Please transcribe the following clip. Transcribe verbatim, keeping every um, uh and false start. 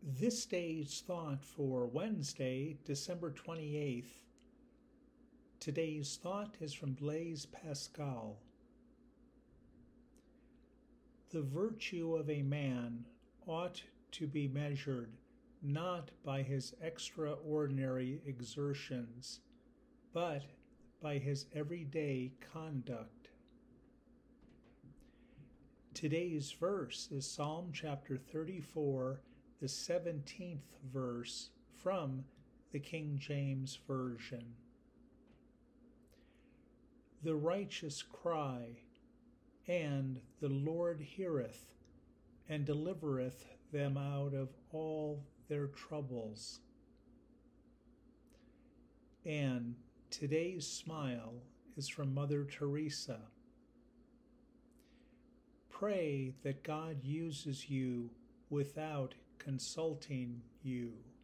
This day's thought for Wednesday, December twenty-eighth. Today's thought is from Blaise Pascal. The virtue of a man ought to be measured not by his extraordinary exertions, but by his everyday conduct. Today's verse is Psalm chapter thirty-four, the seventeenth verse from the King James Version. The righteous cry, and the Lord heareth, and delivereth them out of all their troubles. And today's smile is from Mother Teresa. Pray that God uses you without consulting you.